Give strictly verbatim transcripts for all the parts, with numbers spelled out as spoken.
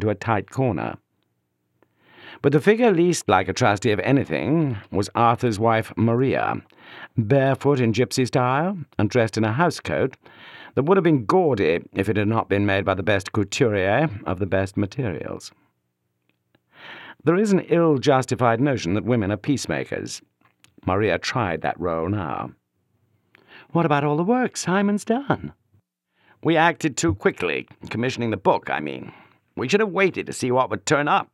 to a tight corner. But the figure least like a trustee of anything was Arthur's wife Maria, barefoot in gypsy style and dressed in a housecoat that would have been gaudy if it had not been made by the best couturier of the best materials. There is an ill-justified notion that women are peacemakers. Maria tried that role now. "What about all the work Simon's done?" "We acted too quickly, commissioning the book, I mean. We should have waited to see what would turn up."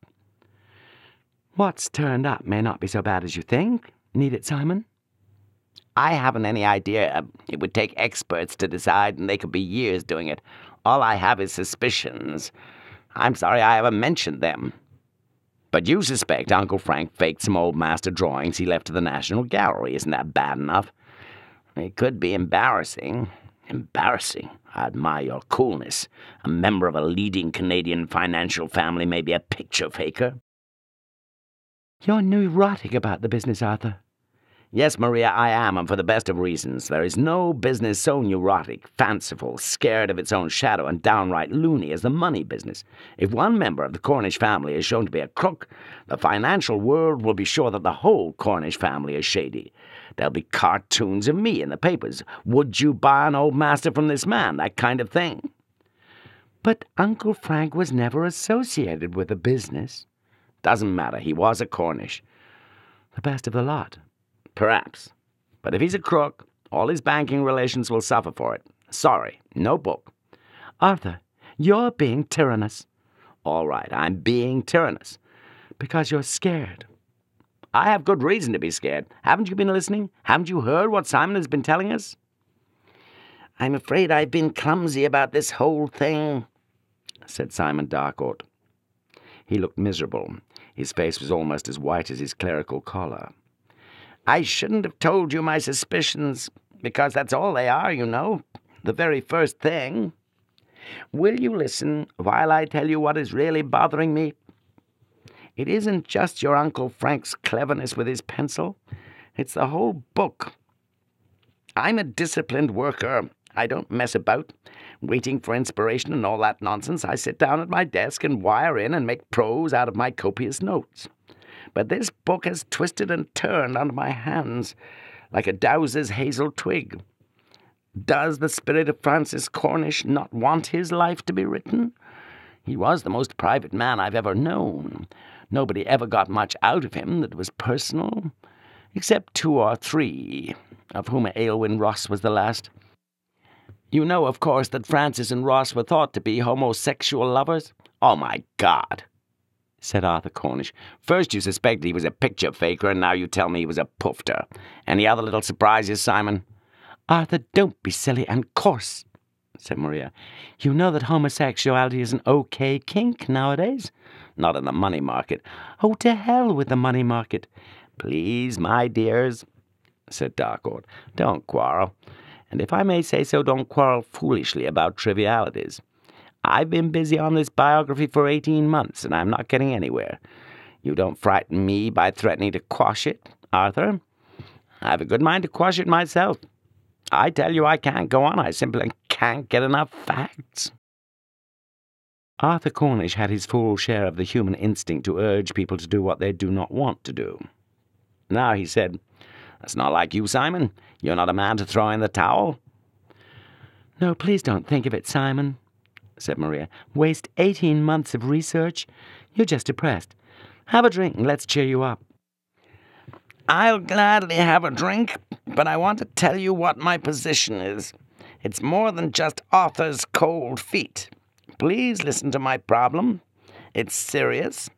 "What's turned up may not be so bad as you think. Need it, Simon?" "I haven't any idea. It would take experts to decide, and they could be years doing it. All I have is suspicions. I'm sorry I haven't mentioned them." "But you suspect Uncle Frank faked some old master drawings he left to the National Gallery. Isn't that bad enough?" "It could be embarrassing." "Embarrassing? I admire your coolness. A member of a leading Canadian financial family may be a picture faker." "You're neurotic about the business, Arthur." "Yes, Maria, I am, and for the best of reasons. There is no business so neurotic, fanciful, scared of its own shadow, and downright loony as the money business. If one member of the Cornish family is shown to be a crook, the financial world will be sure that the whole Cornish family is shady. There'll be cartoons of me in the papers. "Would you buy an old master from this man?" That kind of thing. "But Uncle Frank was never associated with the business." "Doesn't matter. He was a Cornish." "The best of the lot." "Perhaps. But if he's a crook, all his banking relations will suffer for it. Sorry, no book." "Arthur, you're being tyrannous." "All right, I'm being tyrannous." "Because you're scared." "I have good reason to be scared. Haven't you been listening? Haven't you heard what Simon has been telling us?" "I'm afraid I've been clumsy about this whole thing," said Simon Darcourt. He looked miserable. His face was almost as white as his clerical collar. "I shouldn't have told you my suspicions, because that's all they are, you know, the very first thing. Will you listen while I tell you what is really bothering me? It isn't just your Uncle Frank's cleverness with his pencil. It's the whole book. I'm a disciplined worker. I don't mess about, waiting for inspiration and all that nonsense. I sit down at my desk and wire in and make prose out of my copious notes. But this book has twisted and turned under my hands like a dowser's hazel twig. Does the spirit of Francis Cornish not want his life to be written? He was the most private man I've ever known. Nobody ever got much out of him that was personal, except two or three, of whom Aylwin Ross was the last. You know, of course, that Francis and Ross were thought to be homosexual lovers?" "Oh, my God," said Arthur Cornish. "First you suspected he was a picture faker, and now you tell me he was a poofter. Any other little surprises, Simon?" "Arthur, don't be silly and coarse," said Maria. "You know that homosexuality is an okay kink nowadays." "Not in the money market." "Oh, to hell with the money market." "Please, my dears," said Darcourt, "don't quarrel. And if I may say so, don't quarrel foolishly about trivialities. I've been busy on this biography for eighteen months, and I'm not getting anywhere. You don't frighten me by threatening to quash it, Arthur. I've a good mind to quash it myself. I tell you I can't go on. I simply can't get enough facts." Arthur Cornish had his full share of the human instinct to urge people to do what they do not want to do. Now he said, "That's not like you, Simon. You're not a man to throw in the towel." "No, please don't think of it, Simon," said Maria. "Waste eighteen months of research. You're just depressed. Have a drink and let's cheer you up." "I'll gladly have a drink, but I want to tell you what my position is. It's more than just Arthur's cold feet. Please listen to my problem. It's serious."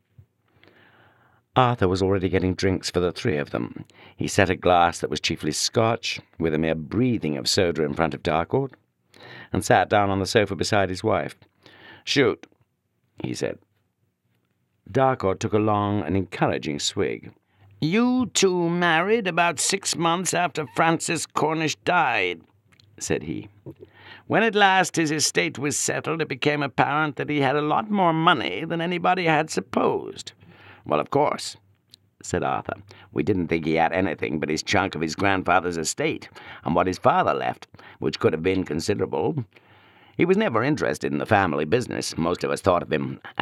Arthur was already getting drinks for the three of them. He set a glass that was chiefly Scotch, with a mere breathing of soda in front of Darcourt, and sat down on the sofa beside his wife. "Shoot," he said. Darcourt took a long and encouraging swig. "You two married about six months after Francis Cornish died," said he. "When at last his estate was settled, it became apparent that he had a lot more money than anybody had supposed. Well, of course," said Arthur, "we didn't think he had anything but his chunk of his grandfather's estate, and what his father left, which could have been considerable. He was never interested in the family business. Most of us thought of him